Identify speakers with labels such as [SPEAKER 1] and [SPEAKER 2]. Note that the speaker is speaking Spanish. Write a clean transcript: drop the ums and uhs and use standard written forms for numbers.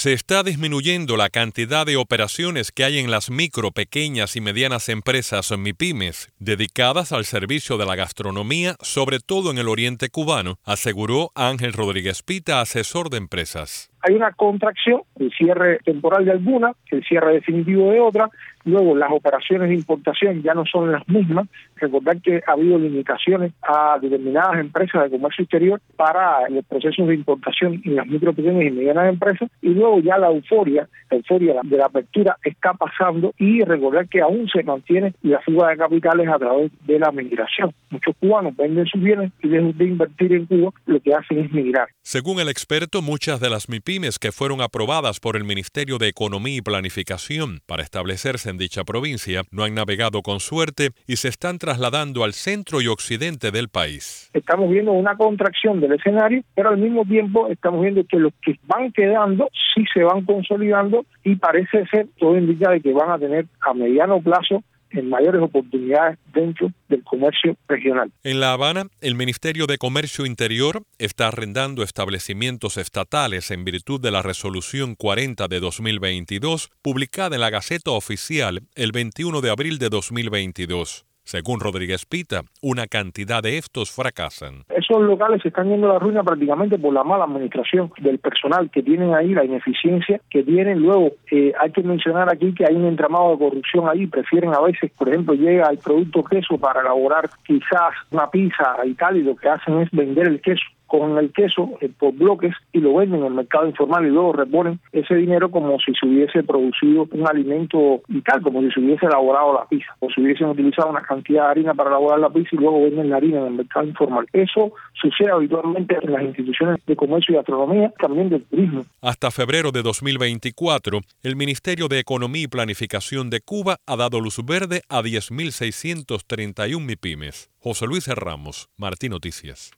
[SPEAKER 1] Se está disminuyendo la cantidad de operaciones que hay en las micro, pequeñas y medianas empresas MIPYMES dedicadas al servicio de la gastronomía, sobre todo en el oriente cubano, aseguró Ángel Rodríguez Pita, asesor de empresas.
[SPEAKER 2] Hay una contracción, el cierre temporal de algunas, el cierre definitivo de otras, luego las operaciones de importación ya no son las mismas. Recordar que ha habido limitaciones a determinadas empresas de comercio exterior para los procesos de importación en las micro, pequeñas y medianas empresas, y luego ya la euforia de la apertura está pasando, y recordar que aún se mantiene la fuga de capitales a través de la migración. Muchos cubanos venden sus bienes y lejos de invertir en Cuba, lo que hacen es migrar.
[SPEAKER 1] Según el experto, muchas de las MIPYMES que fueron aprobadas por el Ministerio de Economía y Planificación para establecerse en dicha provincia no han navegado con suerte y se están trasladando al centro y occidente del país.
[SPEAKER 2] Estamos viendo una contracción del escenario, pero al mismo tiempo estamos viendo que los que van quedando sí se van consolidando, y parece ser, todo indica de que van a tener a mediano plazo en mayores oportunidades dentro del comercio regional.
[SPEAKER 1] En La Habana, el Ministerio de Comercio Interior está arrendando establecimientos estatales en virtud de la Resolución 40 de 2022, publicada en la Gaceta Oficial el 21 de abril de 2022. Según Rodríguez Pita, una cantidad de estos fracasan.
[SPEAKER 2] Esos locales se están yendo a la ruina prácticamente por la mala administración del personal que tienen ahí, la ineficiencia que tienen. Luego, hay que mencionar aquí que hay un entramado de corrupción ahí. Prefieren a veces, por ejemplo, llega el producto queso para elaborar quizás una pizza y tal, y lo que hacen es vender el queso con el queso por bloques y lo venden en el mercado informal, y luego reponen ese dinero como si se hubiese producido un alimento y tal, como si se hubiese elaborado la pizza, o si hubiesen utilizado una cantidad de harina para elaborar la pizza y luego venden la harina en el mercado informal. Eso sucede habitualmente en las instituciones de comercio y gastronomía, también del turismo.
[SPEAKER 1] Hasta febrero de 2024, el Ministerio de Economía y Planificación de Cuba ha dado luz verde a 10.631 MIPYMES. José Luis Ramos, Martín Noticias.